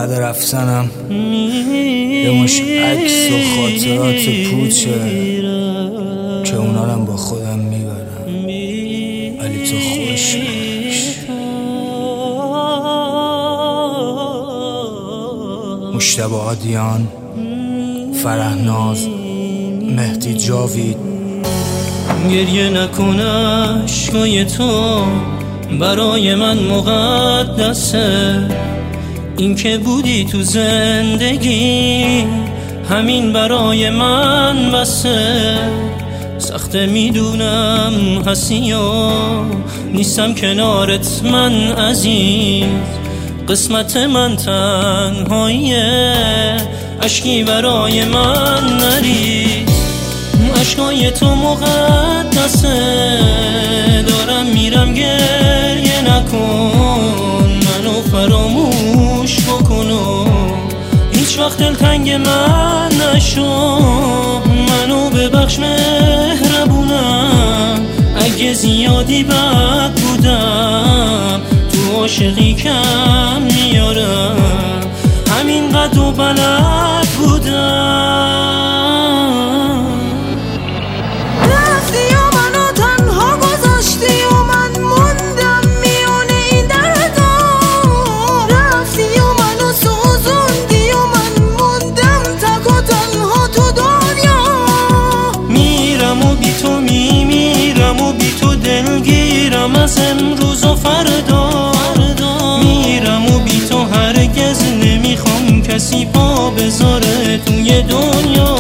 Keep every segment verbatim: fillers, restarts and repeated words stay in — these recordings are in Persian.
بعد رفتنم یه مش عکس و خاطرات پوچه که اونارم با خودم میبرم، ولی تو خوش مجتبی عادیان، فرهناز، مهدی جاوید. گریه نکن، اشکای تو برای من مقدسه. این که بودی تو زندگی همین برای من بسه. سخته میدونم هستی و نیستم کنارت من عزیز. قسمت من تنهاییه، اشکی برای من نریز. اشکای تو مقدسه، دارم میرم گریه نکن. منو فراموش بکن و هیچ وقت دلتنگ من نشو. منو ببخش مهربونم، اگه زیادی بد بودم تو عاشقی کم میارم. همین قد و بلد بودم. دلگیرم از امروز و فردا. میرم و بی تو هرگز نمیخوام کسی پا بذاره توی دنیا.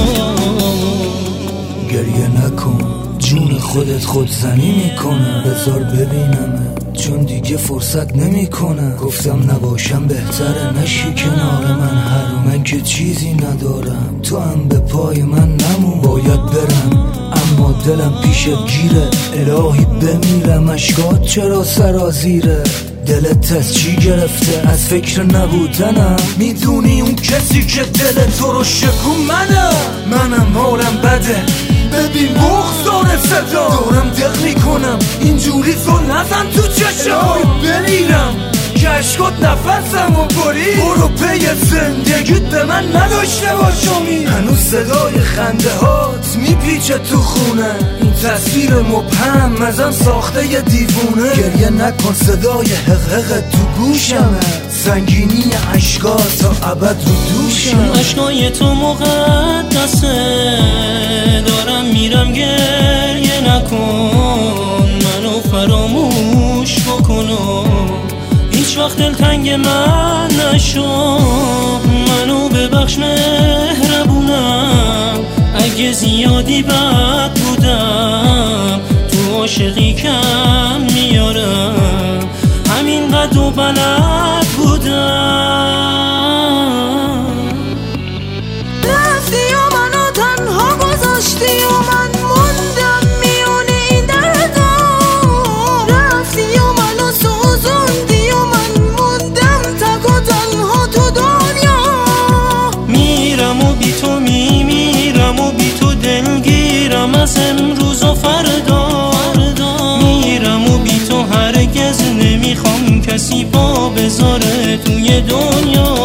گریه نکن، جون خودت خودزنی میکنه. بذار ببینم چون دیگه فرصت نمیکنه. گفتم نباشم بهتره نشی کنار من. هر من که چیزی ندارم، تو هم به پای من نمون. باید برم اما دلم پیشت گیره. الهی بمیرم، اشکات چرا سرازیره. دلت از چی گرفته؟ از فکر نبودنم. میدونی اون کسی که دل تو رو شکون منم. منم حالم بده، ببین بغض داره صدا. دارم دق میکنم اینجوری زل نزن تو چشم. بمیرم که اشکات نفسم و برید. برو پی زندگیت به من نداشته باشمی. هنوز صدای خنده هات میپیچه تو خونه. این تصویر مبهم ازم ساخته یه دیوونه. گریه نکن، صدای حق حق تو گوشمه. سنگینی اشکات تا ابد رو دوشم. اشکای تو مقدسه، دارم میرم گریه نکن. منو فراموش بکن و هیچ وقت دلتنگ من نشو. منو ببخش مهربونم، اگه زیادی بد بودم تو عاشقی کم میارم. همین قد و بلد بودم. رفتی و منو تنها گذاشتی و من موندم میونه این دردا. رفتی و منو سوزوندی و من موندم تک و تنها تو دنیا. میرم و بی تو میمیرم و بی تو دلگیرم از امروز و فردا. میرم و بی تو هرگز نمیخوام کسی پا بذاره توی دنیا.